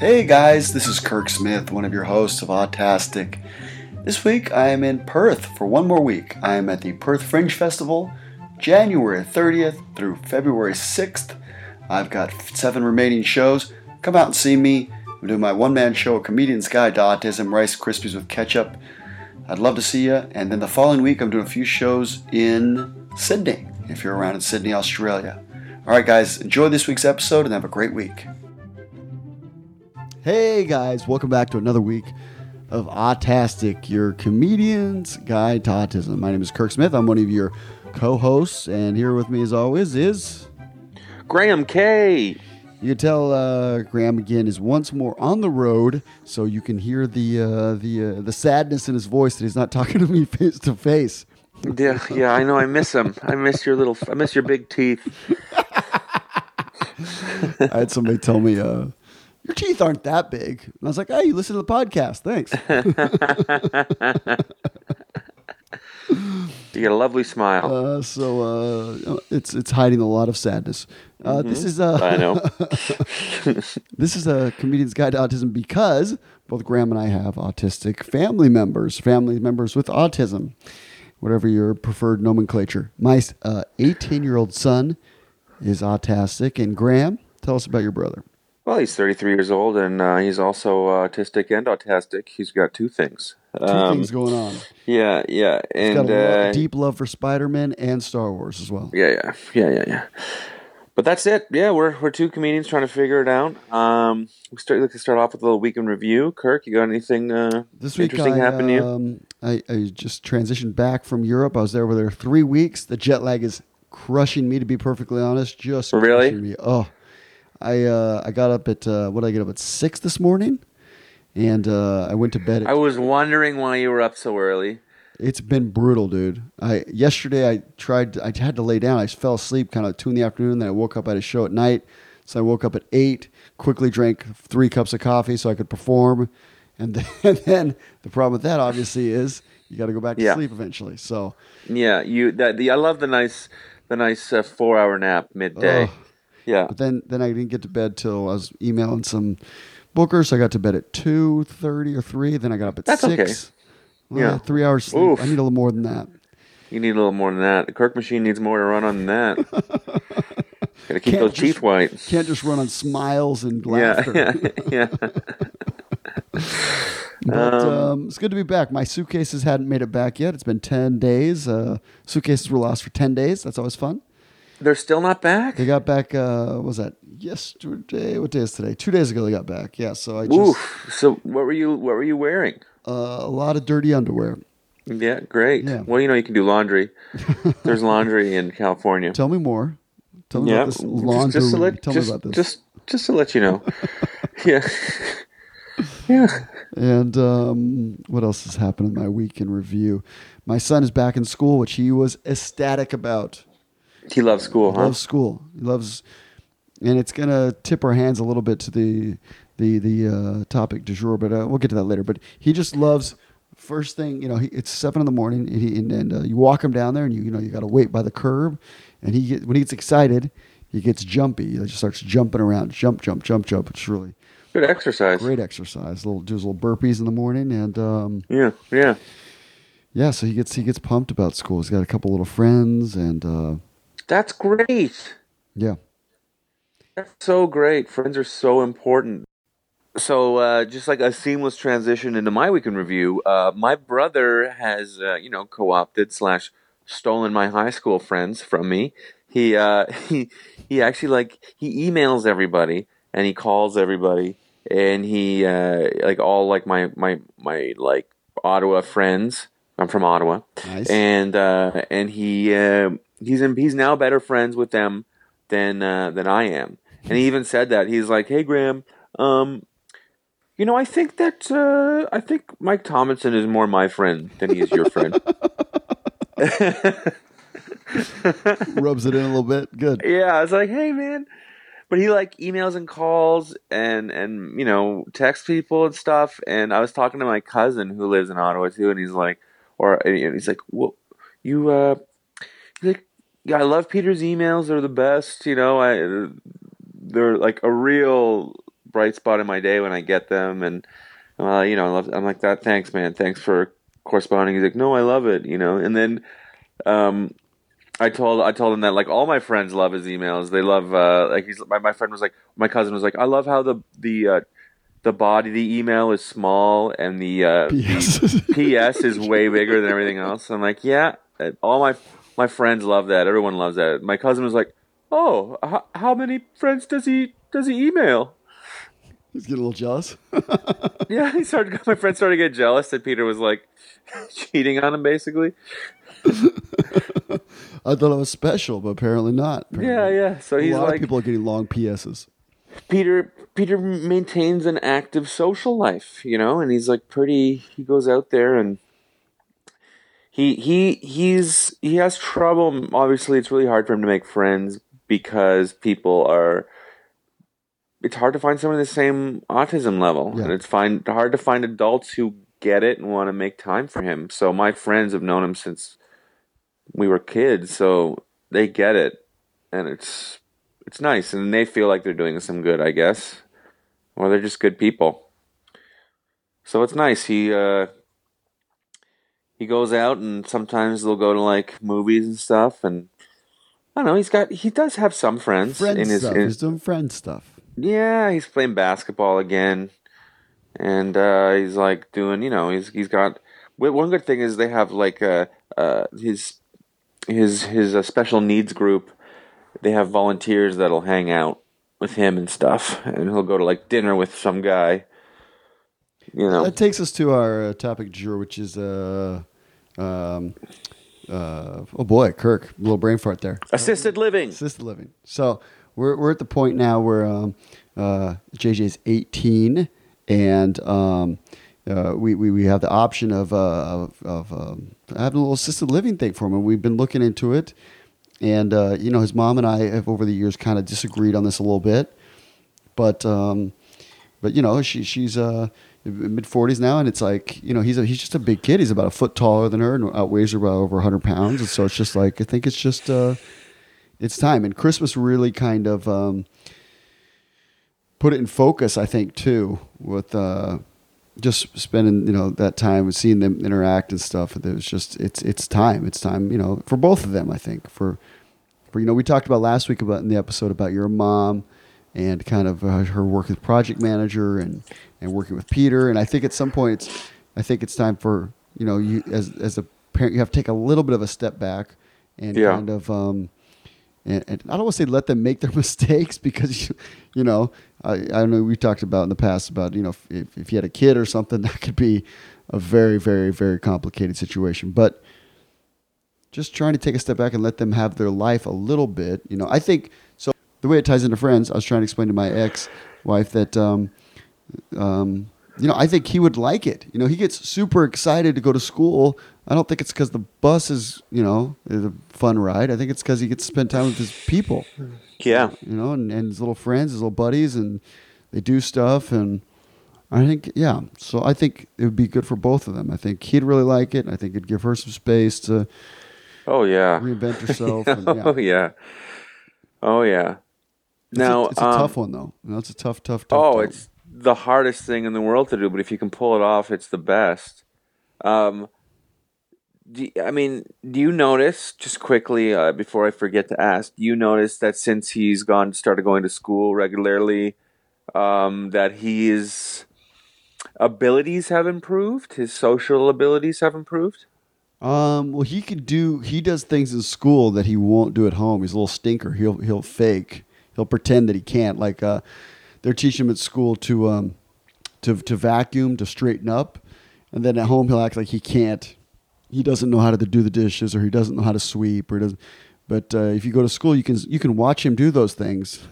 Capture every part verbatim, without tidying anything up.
Hey guys, this is Kirk Smith, one of your hosts of Autastic. This week I am in Perth for one more week. I am at the Perth Fringe Festival, January thirtieth through February sixth. I've got seven remaining shows. Come out and see me. I'm doing my one-man show, A Comedian's Guide to Autism, Rice Krispies with Ketchup. I'd love to see you. And then the following week I'm doing a few shows in Sydney, if you're around in Sydney, Australia. Alright guys, enjoy this week's episode and have a great week. Hey guys, welcome back to another week of Autastic, your comedian's guide to autism. My name is Kirk Smith. I'm one of your co-hosts, and here with me as always is Graham K. You can tell uh, Graham again is once more on the road, so you can hear the uh, the uh, the sadness in his voice that he's not talking to me face to face. Yeah, yeah, I know. I miss him. I miss your little. I miss your big teeth. I had somebody tell me, uh, your teeth aren't that big. And I was like, hey, you listen to the podcast. Thanks. You got a lovely smile. Uh, so uh, it's it's hiding a lot of sadness. Uh, mm-hmm. This is uh, I know. This is a comedian's guide to autism because both Graham and I have autistic family members, family members with autism, whatever your preferred nomenclature. My uh, eighteen-year-old son is autistic, and Graham, tell us about your brother. Well, he's thirty-three years old, and uh, he's also autistic and autastic. He's got two things. Two um, things going on. Yeah, yeah, and he's got a uh, deep love for Spider-Man and Star Wars as well. Yeah, yeah, yeah, yeah, yeah. But that's it. Yeah, we're we're two comedians trying to figure it out. Um, we start like to start off with a little weekend review. Kirk, you got anything uh, this week interesting I, happen to you? Um, I, I just transitioned back from Europe. I was there over there three weeks. The jet lag is crushing me, to be perfectly honest. Just really? Crushing me. Oh, I uh, I got up at uh, what did I get up at six this morning, and uh, I went to bed. At I was wondering why you were up so early. It's been brutal, dude. I yesterday I tried. I had to lay down. I fell asleep kind of two in the afternoon. Then I woke up at a show at night, so I woke up at eight. Quickly drank three cups of coffee so I could perform, and then, and then the problem with that obviously is you got to go back to yeah. sleep eventually. So yeah, you that the I love the nice the nice uh, four hour nap midday. Uh, yeah, but then then I didn't get to bed till I was emailing some bookers. So I got to bed at two thirty or three. Then I got up at That's six. Okay. Well, yeah, three hours sleep. Oof. I need a little more than that. You need a little more than that. The Kirk machine needs more to run on than that. Got to keep Can't those just, teeth white. Can't just run on smiles and yeah, laughter. yeah, yeah. But um, um, it's good to be back. My suitcases hadn't made it back yet. It's been ten days. Uh, suitcases were lost for ten days. That's always fun. They're still not back? They got back, uh, what was that? Yesterday? What day is today? Two days ago they got back. Yeah, so I just... Oof. So what were you What were you wearing? Uh, a lot of dirty underwear. Yeah, great. Yeah. Well, you know, you can do laundry. There's laundry in California. Tell me more. Tell me yeah. about this laundry. Just, just to let, Tell just, me about this. Just, just to let you know. yeah. yeah. And um, what else has happened in my week in review? My son is back in school, which he was ecstatic about. He loves school, he huh? Loves school. He loves, and it's gonna tip our hands a little bit to the the the uh, topic du jour, but uh, we'll get to that later. But he just loves. First thing, you know, he, it's seven in the morning, and, he, and, and uh, you walk him down there, and you you know you got to wait by the curb, and he get, when he gets excited, he gets jumpy. He just starts jumping around, jump, jump, jump, jump. It's really good exercise. Great exercise. Little do his little burpees in the morning, and um, yeah, yeah, yeah. So he gets he gets pumped about school. He's got a couple little friends, and uh, that's great. Yeah, that's so great. Friends are so important. So, uh, just like a seamless transition into my weekend review, uh, my brother has, uh, you know, co-opted slash stolen my high school friends from me. He, uh, he, he actually like he emails everybody and he calls everybody and he, uh, like all like my my my like Ottawa friends. I'm from Ottawa, nice. and uh, and he uh, he's in, he's now better friends with them than uh, than I am. And he even said that he's like, hey Graham, um. You know, I think that uh, I think Mike Tomlinson is more my friend than he is your friend. Rubs it in a little bit. Good. Yeah, I was like, hey man, but he like emails and calls and and you know texts people and stuff. And I was talking to my cousin who lives in Ottawa too, and he's like, or and he's like, well, you uh, he's like, yeah, I love Peter's emails. They're the best. You know, I they're like a real bright spot in my day when I get them, and uh, you know, I love, I'm like that. Thanks, man. Thanks for corresponding. He's like, no, I love it. You know, and then um, I told I told him that like all my friends love his emails. They love uh, like he's my, my friend was like my cousin was like, I love how the the uh, the body of the email is small and the uh, P S. the P S is way bigger than everything else. I'm like, yeah, all my my friends love that. Everyone loves that. My cousin was like, oh, h- how many friends does he does he email? He's getting a little jealous. Yeah, he started. My friend started to get jealous that Peter was like cheating on him, basically. I thought it was special, but apparently not. Apparently. Yeah, yeah. So he's a lot like, of people are getting long P S's. Peter. Peter maintains an active social life, you know, and he's like pretty. He goes out there and he he he's he has trouble. Obviously, it's really hard for him to make friends because people are. It's hard to find someone in the same autism level, Yeah. and it's find hard to find adults who get it and want to make time for him. So my friends have known him since we were kids, so they get it, and it's it's nice, and they feel like they're doing some good, I guess, or they're just good people. So it's nice. He uh, he goes out, and sometimes they'll go to like movies and stuff, and I don't know. He's got he does have some friends Friend in his. stuff. In, He's doing friend stuff. Yeah, he's playing basketball again, and uh, he's like doing, you know, he's he's got. One good thing is they have like uh, uh, his his his uh, special needs group. They have volunteers that'll hang out with him and stuff, and he'll go to like dinner with some guy. You know, That takes us to our uh, topic du jour, which is uh, um, uh, oh boy, Kirk, a little brain fart there. assisted living. Assisted living. So we're we're at the point now where um, uh, J J's eighteen, and um, uh, we, we we have the option of uh, of, of um, having a little assisted living thing for him, and we've been looking into it. And uh, you know, his mom and I have over the years kind of disagreed on this a little bit, but um, but you know, she she's uh, mid forties now, and it's like, you know, he's a, he's just a big kid. He's about a foot taller than her and outweighs her by over one hundred pounds, and so it's just like, I think it's just. Uh, It's time. And Christmas really kind of um, put it in focus, I think, too, with uh, just spending, you know, that time with seeing them interact and stuff. It was just, it's it's time. It's time, you know, for both of them, I think. For, for you know, we talked about last week about in the episode about your mom and kind of uh, her work as project manager and, and working with Peter. And I think at some point, it's, I think it's time for, you know, you as as a parent, you have to take a little bit of a step back and Yeah. kind of, um, And, and I don't want to say let them make their mistakes because, you, you know, I, I know we talked about in the past about, you know, if, if you had a kid or something, that could be a very, very, very complicated situation. But just trying to take a step back and let them have their life a little bit. You know, I think, so the way it ties into Friends, I was trying to explain to my ex-wife that, um, um, you know, I think he would like it. You know, he gets super excited to go to school. I don't think it's because the bus is, you know, is a fun ride. I think it's because he gets to spend time with his people. Yeah. You know, and, and his little friends, his little buddies, and they do stuff. And I think, yeah. So I think it would be good for both of them. I think he'd really like it. I think it'd give her some space to Oh yeah. reinvent herself. And, yeah. Oh yeah. Oh yeah. It's Now a, it's a um, tough one, though. You know, it's a tough, tough, tough. Oh, tough. it's the hardest thing in the world to do, but if you can pull it off, it's the best. Um, do, I mean, do you notice, just quickly, uh, before I forget to ask, do you notice that since he's gone, started going to school regularly, um, that his abilities have improved? His social abilities have improved? Um, well, he could do. He does things in school that he won't do at home. He's a little stinker. He'll he'll fake. He'll pretend that he can't. Like uh, they're teaching him at school to um, to to vacuum, to straighten up, and then at home he'll act like he can't. He doesn't know how to do the dishes, or he doesn't know how to sweep, or he doesn't. But uh, if you go to school, you can you can watch him do those things.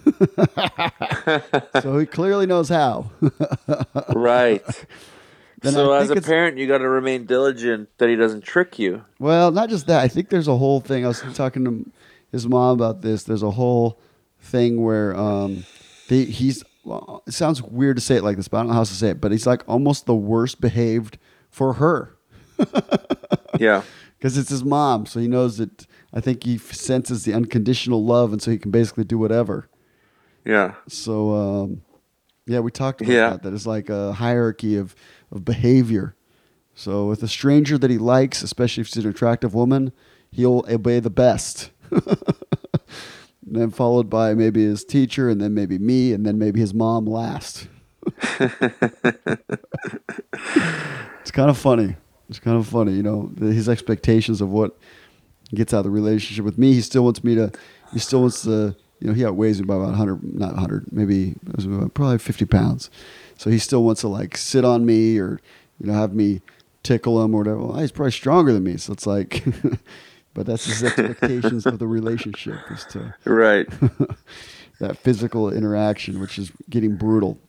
So he clearly knows how. Right. Then So I as think a it's- parent, you got to remain diligent that he doesn't trick you. Well, not just that. I think there's a whole thing. I was talking to his mom about this. There's a whole thing where um, they, he's. Well, it sounds weird to say it like this, but I don't know how else to say it. But he's like almost the worst behaved for her Yeah. because it's his mom. So he knows that. I think he senses the unconditional love, and so he can basically do whatever. Yeah. So um, Yeah, we talked about Yeah. that. That is like a hierarchy of, of behavior. So with a stranger that he likes, especially if she's an attractive woman, he'll obey the best. And then followed by maybe his teacher, and then maybe me, and then maybe his mom last. It's kind of funny. It's kind of funny, you know, his expectations of what he gets out of the relationship with me. He still wants me to, he still wants to, you know, he outweighs me by about one hundred, not one hundred, maybe probably fifty pounds. So he still wants to like sit on me or, you know, have me tickle him or whatever. Well, he's probably stronger than me. So it's like, but that's his expectations of the relationship is to, Right. that physical interaction, which is getting brutal.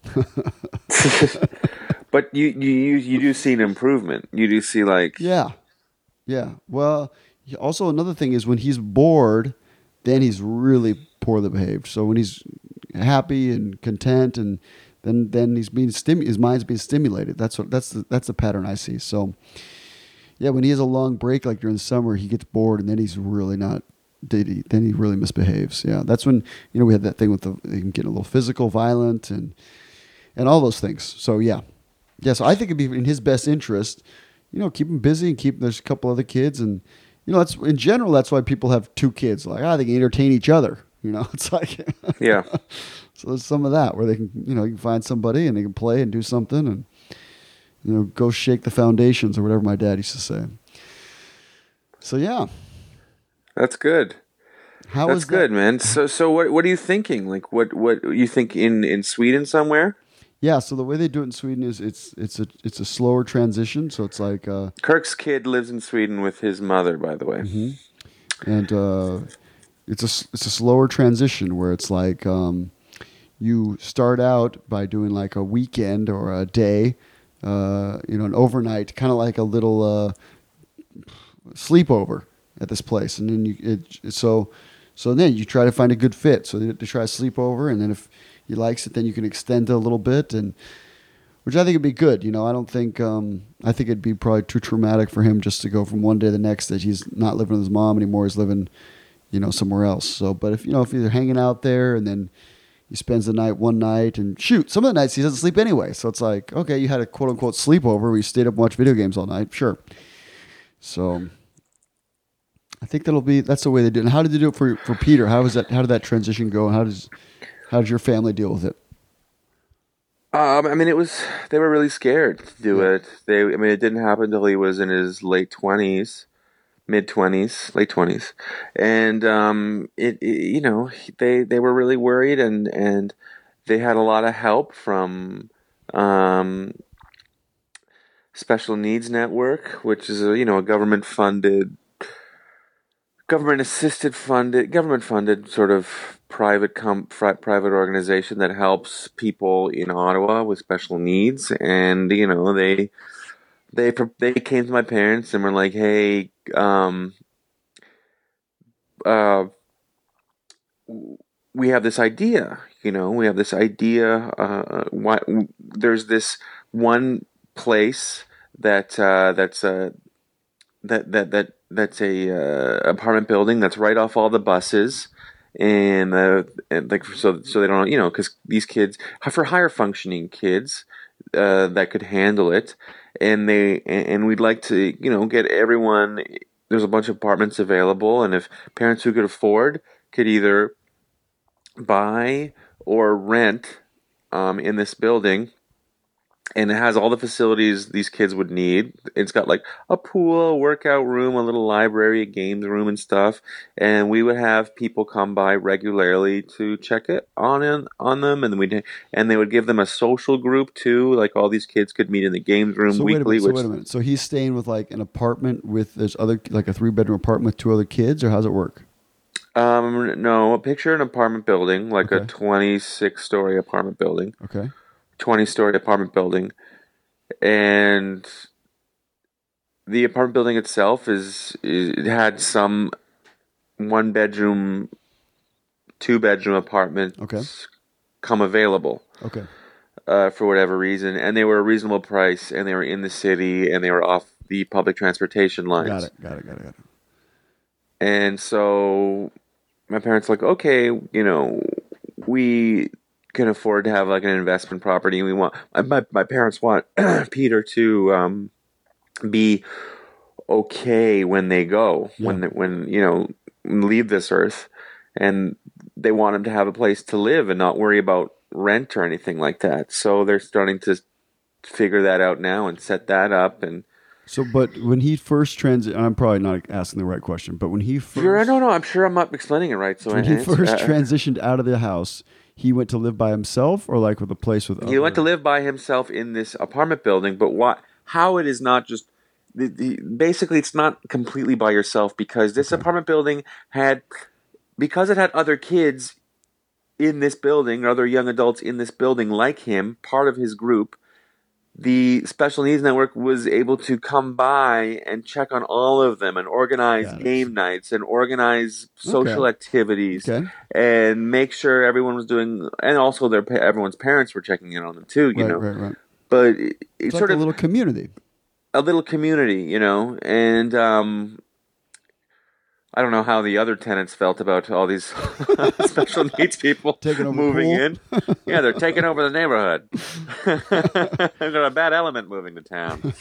But you, you you you do see an improvement. You do see like Yeah. Yeah. Well, he- also another thing is when he's bored, then he's really poorly behaved. So when he's happy and content, and then then he's being stim- his mind's being stimulated. That's what that's the, that's the pattern I see. So yeah, when he has a long break like during the summer, he gets bored, and then he's really not. Then he, then he really misbehaves. Yeah, that's when you know we had that thing with the him getting a little physical, violent, and and all those things. So yeah, yeah. So I think it'd be in his best interest, you know, keep him busy and keep. There's a couple other kids, and you know, that's in general. That's why people have two kids. Like, ah, they can entertain each other. You know, it's like yeah. so there's some of that where they can, you know, you can find somebody and they can play and do something and you know go shake the foundations or whatever my dad used to say. So yeah, That's good. how That's is that? good, man. So so what what are you thinking? Like what what you think in in Sweden somewhere? Yeah, so the way they do it in Sweden is it's it's a it's a slower transition. So it's like uh, Kirk's kid lives in Sweden with his mother, by the way. mhm. and uh, it's a it's a slower transition where it's like um, you start out by doing like a weekend or a day, uh, you know, an overnight, kind of like a little uh, sleepover at this place, and then you it, so so then you try to find a good fit. So they, they try to sleep over, and then if he likes it, then you can extend it a little bit, and which I think would be good. You know, I don't think um, I think it'd be probably too traumatic for him just to go from one day to the next that he's not living with his mom anymore. He's living, you know, somewhere else. So, but if you know if you're hanging out there and then he spends the night one night and shoot, some of the nights he doesn't sleep anyway. So it's like, okay, you had a quote unquote sleepover where you stayed up and watched video games all night. Sure. So I think that'll be that's the way they do it. And how did they do it for for Peter? How was that? How did that transition go? And how does how does your family deal with it? Um, I mean, it was they were really scared to do Yeah. it. They, I mean, it didn't happen until he was in his late twenties, mid twenties, late twenties, and um, it, it you know he- they they were really worried, and and they had a lot of help from um Special Needs Network, which is a you know a government funded government assisted funded government funded sort of private com- fri- private organization that helps people in Ottawa with special needs. And you know they they pro- they came to my parents and were like, hey, um uh we have this idea, you know we have this idea, uh why there's this one place that uh that's uh that that that that's a uh, apartment building that's right off all the buses, and uh, and like so so they don't you know because these kids for higher functioning kids uh, that could handle it, and they and, and we'd like to you know get everyone. There's a bunch of apartments available, and if parents who could afford could either buy or rent um, in this building, and it has all the facilities these kids would need. It's got like a pool, a workout room, a little library, a games room, and stuff. And we would have people come by regularly to check it on in, on them, and we and they would give them a social group too. Like all these kids could meet in the games room So wait a weekly. minute. So Which wait a minute. So he's staying with like an apartment with there's other like a three bedroom apartment with two other kids, or how's it work? um no, picture an apartment building like a Okay. twenty-six story apartment building, Okay. twenty story apartment building, and the apartment building itself is, is it had some one bedroom, two bedroom Okay. apartments come available Okay. uh, for whatever reason, and they were a reasonable price, and they were in the city, and they were off the public transportation Got lines. it. Got it. Got it. Got it. And so my parents were like, okay, you know, we can afford to have like an investment property. We want my my parents want Peter to um, be okay when they go, Yeah. when they, when you know leave this earth, and they want him to have a place to live and not worry about rent or anything like that. So they're starting to figure that out now and set that up. And So, but when he first transi- I'm probably not asking the right question, but when he first, You're, no, no, I'm sure I'm not explaining it right. So when I he answer- first uh, transitioned out of the house, he went to live by himself, or like with a place with. he other... went to live by himself in this apartment building. But what? How it is not just the, the, basically it's not completely by yourself, because this Okay. apartment building had because it had other kids in this building, other young adults in this building like him, part of his group. The Special Needs Network was able to come by and check on all of them and organize Got it. game nights and organize social Okay. activities Okay. and make sure everyone was doing, and also their pa- everyone's parents were checking in on them too, you Right, know. right, right. But it, it's It's sort like a of little community. a little community, you know, and um, I don't know how the other tenants felt about all these special needs people Taking over the moving pool? in. Yeah, they're taking over the neighborhood. They're a bad element moving to town.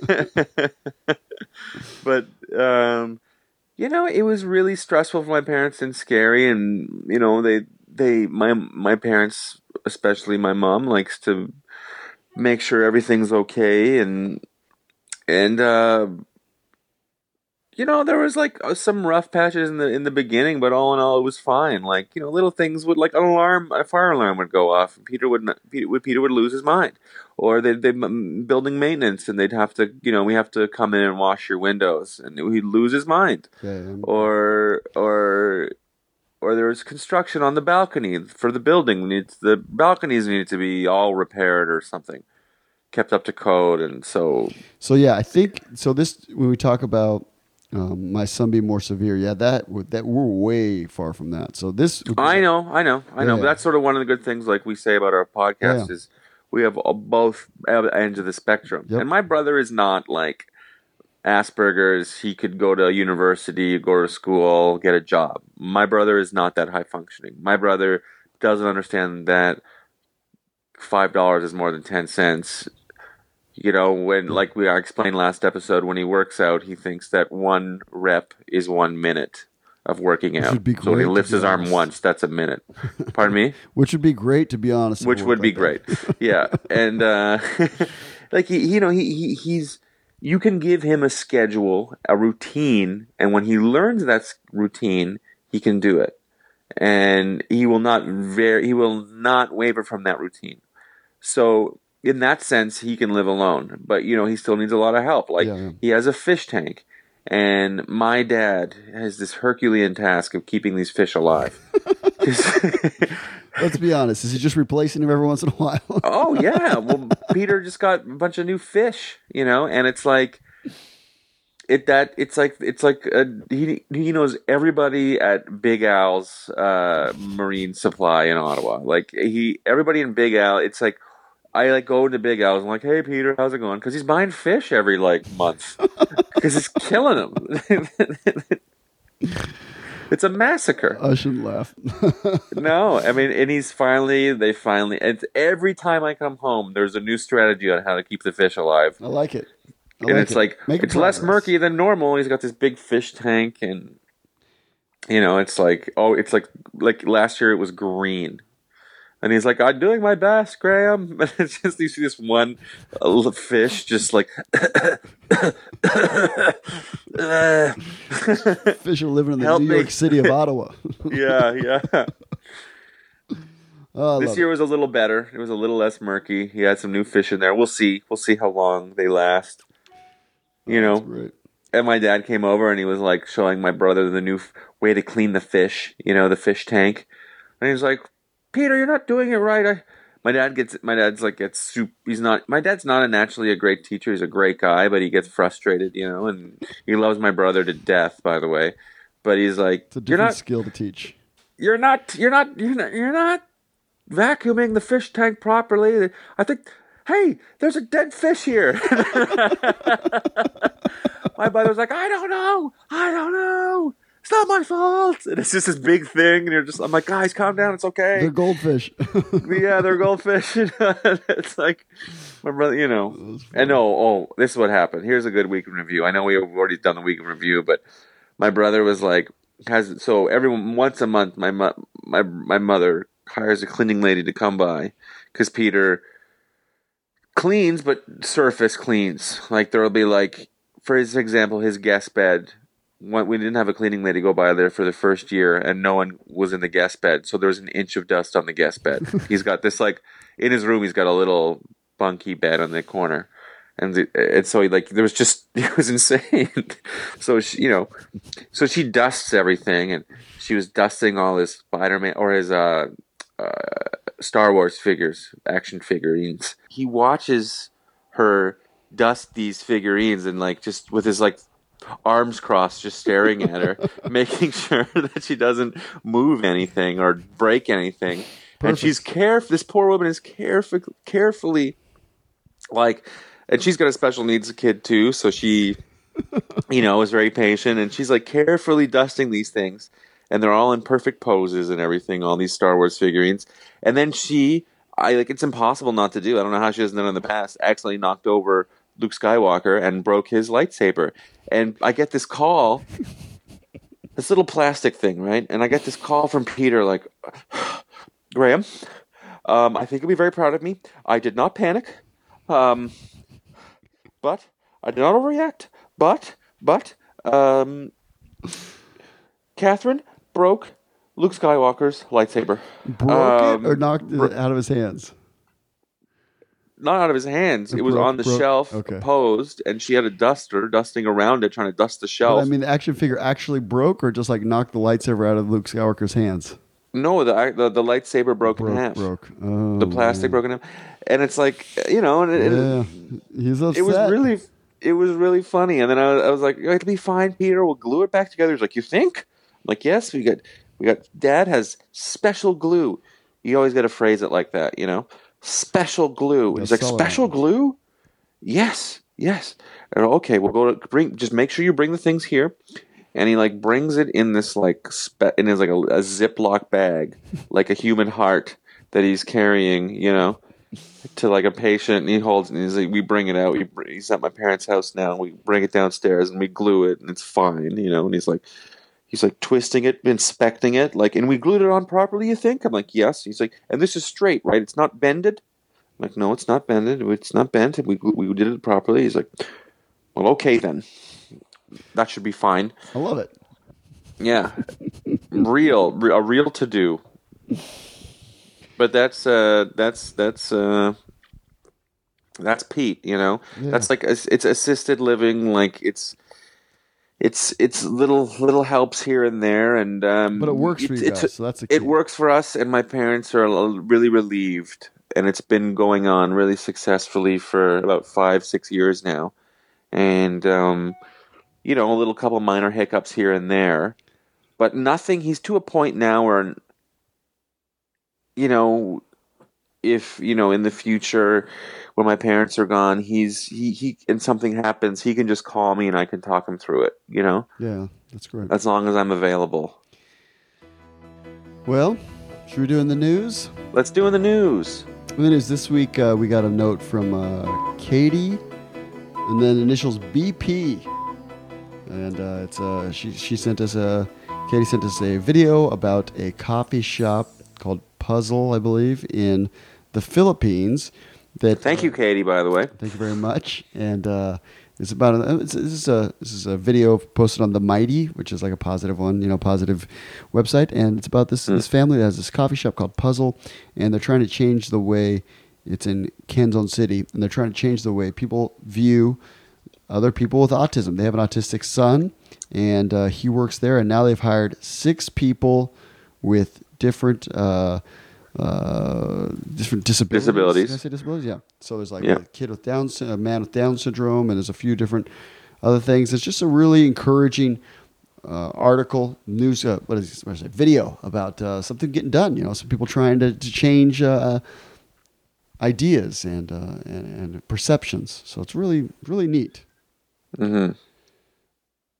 But, um, you know, it was really stressful for my parents and scary. And, you know, they, they, my, my parents, especially my mom, likes to make sure everything's okay. And, and, uh, you know, there was like uh, some rough patches in the in the beginning, but all in all, it was fine. Like, you know, little things would, like an alarm, a fire alarm would go off, and Peter would not, Peter would Peter would lose his mind, or they they building maintenance, and they'd have to, you know, we have to come in and wash your windows, and he'd lose his mind, Yeah, yeah. or or or there was construction on the balcony for the building. Needs the balconies needed to be all repaired or something, kept up to code, and so So yeah, I think so. This when we talk about um, my son being more severe, yeah, that would that we're way far from that. So this, would be I like- know, I know, I know. Yeah. But that's sort of one of the good things, like we say about our podcast, Yeah. is we have all- both ends of the spectrum. Yep. And my brother is not like Asperger's. He could go to university, go to school, get a job. My brother is not that high functioning. My brother doesn't understand that five dollars is more than ten cents. You know, when, like we explained last episode, when he works out, he thinks that one rep is one minute of working out. would be So when he great, to lifts be his arm honest. once, that's a minute. Pardon me? which would be great to be honest. if Which it would worked be like great. that. Yeah. And, uh, like, he, you know, he, he, he's, you can give him a schedule, a routine, and when he learns that s- routine, he can do it. And he will not ver- he will not waver from that routine. So, in that sense, he can live alone, but you know he still needs a lot of help. Like Yeah, yeah. he has a fish tank, and my dad has this Herculean task of keeping these fish alive. Let's be honest. Is he just replacing him every once in a while? Oh yeah, well Peter just got a bunch of new fish, you know, and it's like it that it's like it's like a, he he knows everybody at Big Al's uh, Marine Supply in Ottawa. Like he everybody in Big Al, it's like. I like go into Big Al's. I'm like, "Hey, Peter, how's it going?" Because he's buying fish every like month because it's killing him. It's a massacre. I shouldn't laugh. No, I mean, and he's finally. They finally. And every time I come home, there's a new strategy on how to keep the fish alive. I like it. I And like it's it. like Making it's less progress. murky than normal. He's got this big fish tank, and you know, it's like oh, it's like like last year it was green. And he's like, I'm doing my best, Graham. And it's just, you see this one uh, fish just like. Fish are living in the Help New me. York City of Ottawa. Yeah, yeah. Oh, I This love year it. was a little better. It was a little less murky. He had some new fish in there. We'll see. We'll see how long they last. You Oh, that's know, great. and my dad came over and he was like showing my brother the new f- way to clean the fish, you know, the fish tank. And he's like, Peter, you're not doing it right. I, my dad gets, my dad's like, gets soup. He's not, my dad's not a naturally a great teacher. He's a great guy, but he gets frustrated, you know, and he loves my brother to death, by the way. But he's like, It's a you're different not, skill to teach. you're not, you're not, you're not, you're not vacuuming the fish tank properly. I think, hey, there's a dead fish here. My brother's like, I don't know, I don't know. it's not my fault. And it's just this big thing. And you're just, I'm like, guys, calm down. It's okay. They're goldfish. Yeah, they're goldfish. It's like, my brother, you know. And no, oh, this is what happened. Here's a good week in review. I know we've already done the week in review, but my brother was like, has, so everyone, once a month, my, mo- my, my mother hires a cleaning lady to come by because Peter cleans, but surface cleans. Like there'll be like, for his example, his guest bed. We didn't have a cleaning lady go by there for the first year, and no one was in the guest bed, so there was an inch of dust on the guest bed. He's got this like in his room. He's got a little bunky bed on the corner, and the, and so he, like there was just it was insane. So she, you know, so she dusts everything, and she was dusting all his Spider-Man or his uh, uh, Star Wars figures, action figurines. He watches her dust these figurines and like just with his like arms crossed, just staring at her, making sure that she doesn't move anything or break anything. Perfect. And she's careful. This poor woman is careful, carefully, like, and she's got a special needs kid too, so she, you know, is very patient, and she's like carefully dusting these things, and they're all in perfect poses and everything. All these Star Wars figurines, and then she, I like, it's impossible not to do. I don't know how she hasn't done it in the past. Accidentally knocked over Luke Skywalker and broke his lightsaber. And I get this call, this little plastic thing, right? And I get this call from Peter, like, Graham, um, I think you'll be very proud of me. I did not panic, um, but I did not overreact. But, but, um, Catherine broke Luke Skywalker's lightsaber. Broke um, it or knocked bro- it out of his hands? Not out of his hands. It, it was broke, on the broke. shelf, okay. posed, and she had a duster dusting around it, trying to dust the shelf. But, I mean, the action figure actually broke, or just like knocked the lightsaber out of Luke Skywalker's hands? No, the the, the lightsaber broke, broke in half. Broke. Oh, the plastic man. broke in half, and it's like, you know, and it, yeah, he's upset. It was really, it was really funny. And then I was, I was like, "It'll be fine, Peter. We'll glue it back together." He's like, "You think?" I'm like, "Yes, we got, we got. Dad has special glue. You always got to phrase it like that, you know." Special glue. He's like, special glue? Yes, yes. And, okay, we'll go to bring. Just make sure you bring the things here. And he like brings it in this like spe- in his like a, a Ziploc bag, like a human heart that he's carrying, you know, to like a patient. And he holds it and he's like, we bring it out. We bring, he's at my parents' house now. We bring it downstairs and we glue it and it's fine, you know. And he's like. He's like twisting it, inspecting it, like, and we glued it on properly, you think? I'm like, yes. He's like, and this is straight, right? It's not bended? I'm like, no, it's not bended. It's not bent. We we did it properly. He's like, well, okay then. That should be fine. I love it. Yeah. real, re- a real to do. But that's, uh, that's, that's, uh, that's Pete, you know? Yeah. That's like, it's assisted living, like, it's, It's it's little little helps here and there, and um, but it works for you guys. So that's the key. It works for us, and my parents are really relieved, and it's been going on really successfully for about five six years now, and um, you know, a little couple minor hiccups here and there, but nothing. He's to a point now where, you know, if you know in the future. When my parents are gone, he's he he and something happens, he can just call me and I can talk him through it. You know. Yeah, that's great. As long as I'm available. Well, should we do in the news? Let's do in the news. In the news this week, uh, we got a note from uh, Katie, and then initials B P, and uh, it's uh, she she sent us a Katie sent us a video about a coffee shop called Puzzle, I believe, in the Philippines. That, thank you, Katie, by the way. Thank you very much. And uh, it's about a, it's, this is a this is a video posted on The Mighty, which is like a positive one, you know, positive website. And it's about this mm. this family that has this coffee shop called Puzzle, and they're trying to change the way it's in Quezon City, and they're trying to change the way people view other people with autism. They have an autistic son, and uh, he works there. And now they've hired six people with different. Uh, Uh, different disabilities. Disabilities. Can I say disabilities? Yeah. So there's like yeah. a kid with Down, a man with Down syndrome, and there's a few different other things. It's just a really encouraging uh, article, news. Uh, what is what is it? Video about uh, something getting done. You know, some people trying to, to change uh, ideas and, uh, and and perceptions. So it's really really neat. Mm-hmm.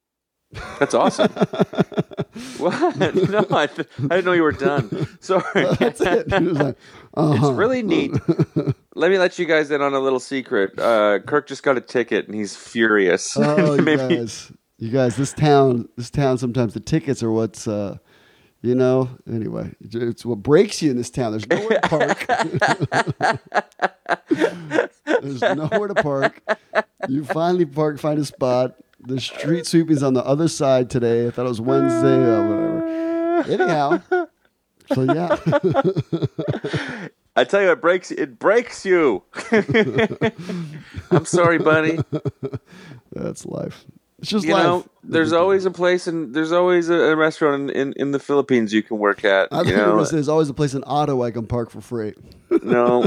That's awesome. What? No, I, th- I didn't know you were done. Sorry. That's it. It was like, uh-huh. It's really neat. Let me let you guys in on a little secret. Uh, Kirk just got a ticket and he's furious. Oh, you Maybe- guys, you guys, this town, this town. Sometimes the tickets are what's, uh, you know. Anyway, it's what breaks you in this town. There's nowhere to park. There's nowhere to park. You finally park, find a spot. The street sweeping's on the other side today. I thought it was Wednesday or whatever. Anyhow, so yeah. I tell you, it breaks. It breaks you. I'm sorry, buddy. That's life. It's just You life. know, there's always a place, and there's always a, a restaurant in, in, in the Philippines you can work at. I You think know, there's always a place in Ottawa I can park for free. no.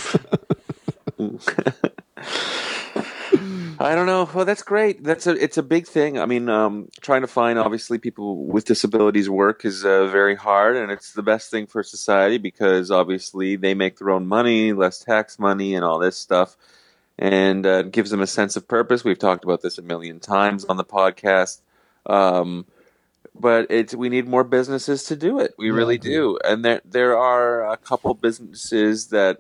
I don't know. Well, that's great. That's a it's a big thing. I mean, um, trying to find obviously people with disabilities work is uh, very hard, and it's the best thing for society because obviously they make their own money, less tax money, and all this stuff, and uh, it gives them a sense of purpose. We've talked about this a million times on the podcast, um, but it's we need more businesses to do it. We Yeah, I really agree. do, and there there are a couple businesses that.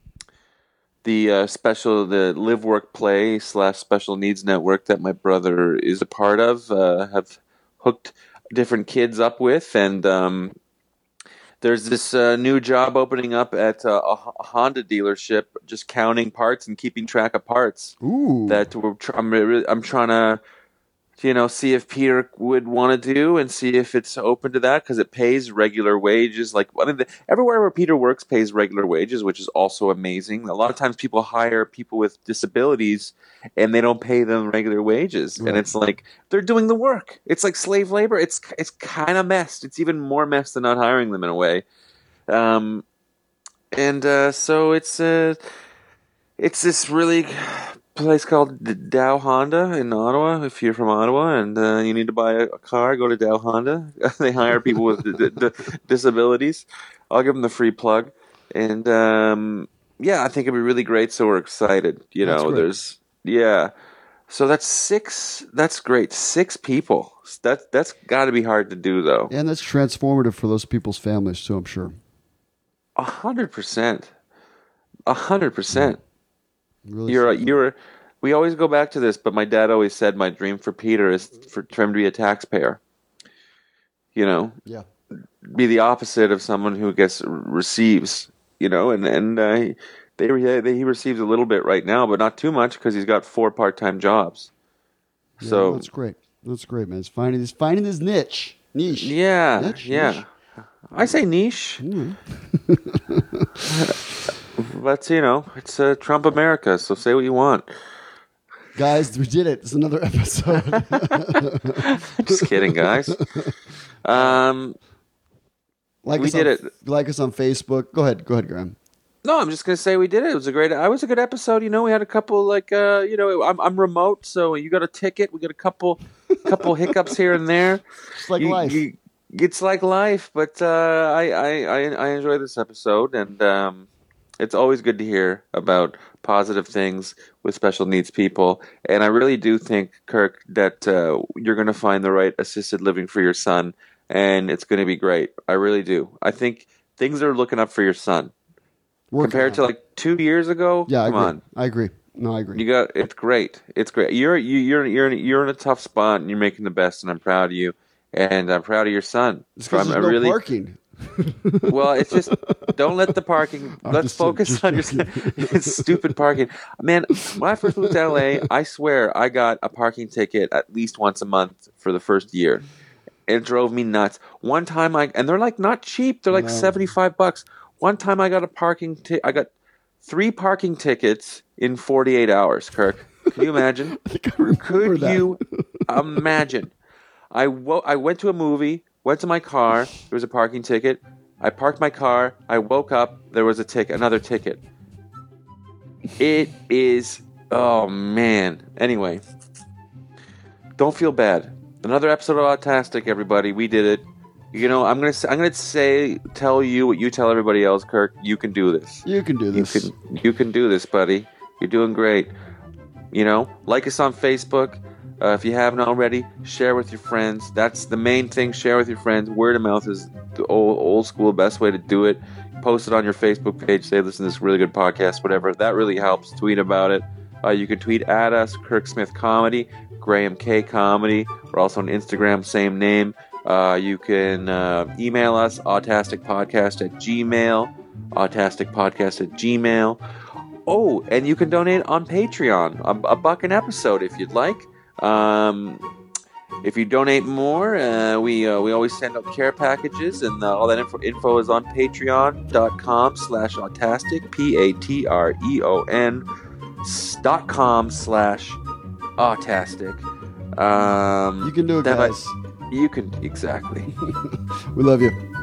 The uh, special, the Live Work Play slash Special Needs Network that my brother is a part of, uh, have hooked different kids up with, and um, there's this uh, new job opening up at uh, a H- Honda dealership, just counting parts and keeping track of parts. Ooh. That we're tr- I'm re- I'm trying to, you know, see if Peter would want to do and see if it's open to that because it pays regular wages. Like I mean, the, everywhere where Peter works pays regular wages, which is also amazing. A lot of times people hire people with disabilities and they don't pay them regular wages, Right. and it's like they're doing the work. It's like slave labor. It's it's kind of messed. It's even more messed than not hiring them in a way. Um, and uh, so it's uh, it's this really place called D- Dow Honda in Ottawa. If you're from Ottawa and uh, you need to buy a, a car, go to Dow Honda. They hire people with d- d- disabilities. I'll give them the free plug. And um, yeah, I think it'd be really great. So we're excited. You That's know, great. there's yeah. So that's six. That's great. Six people. That that's got to be hard to do though. And that's transformative for those people's families, too, I'm sure. A hundred percent. A hundred percent. Really You're a, something. you're. A, we always go back to this, but my dad always said my dream for Peter is for, for him to be a taxpayer. You know, Yeah. be the opposite of someone who gets receives. You know, and and uh, he- they, they he receives a little bit right now, but not too much because he's got four part time jobs. Yeah, So that's great. That's great, man. He's finding he's finding his niche. Niche. yeah, Niche, yeah. niche. I say niche, Mm. but you know, it's uh, Trump America, so say what you want. Guys, we did it. It's another episode. Just kidding, guys. Um, like We us did on, it. Like us on Facebook. Go ahead. Go ahead, Graham. no, I'm just gonna say we did it. It was a great. I was a good episode. You know, we had a couple like uh, you know, I'm I'm remote, so you got a ticket. We got a couple couple hiccups here and there. Just like You- life. you- it's like life, but uh, I, I I I enjoy this episode, and um, it's always good to hear about positive things with special needs people. And I really do think, Kirk, that uh, you're going to find the right assisted living for your son, and it's going to be great. I really do. I think things are looking up for your son Working compared on to it. like two years ago. Yeah, I come agree. on. I agree. No, I agree. You got it's great. It's great. You're you, you're you're in, you're in a tough spot, and you're making the best. And I'm proud of you, and I'm proud of your son. it's because I'm there's no really parking. well. It's just don't let the parking. I'm Let's just- focus just on your joking. it's stupid parking. Man, when I first moved to L A, I swear I got a parking ticket at least once a month for the first year. It drove me nuts. One time I and they're like not cheap. They're like No. seventy-five bucks. One time I got a parking ti- I got three parking tickets in forty-eight hours, Kirk. Can you imagine? I think I remember Could that. you imagine? I, wo- I went to a movie, went to my car, there was a parking ticket. I parked my car, I woke up, there was a ticket, another ticket. It is, oh man. Anyway, don't feel bad. Another episode of Autastic, everybody. We did it. You know, I'm gonna say, I'm gonna say, tell you what you tell everybody else, Kirk. You can do this. You can do You this. can you can do this, buddy. You're doing great. You know, like us on Facebook. Uh, if you haven't already, share with your friends. That's the main thing. Share with your friends. Word of mouth is the old, old school best way to do it. Post it on your Facebook page. Say, listen to this really good podcast, whatever. That really helps. Tweet about it. Uh, you can tweet at us, Kirk Smith Comedy, Graham K Comedy. We're also on Instagram, same name. Uh, you can uh, email us, autasticpodcast at gmail, autasticpodcast at gmail. Oh, and you can donate on Patreon, a, a buck an episode if you'd like. Um, if you donate more, uh, we uh, we always send out care packages, and uh, all that info, info is on patreon.com slash autastic, P-A-T-R-E-O-N dot com slash autastic. Um, You can do it, guys. I, you can, exactly. We love you.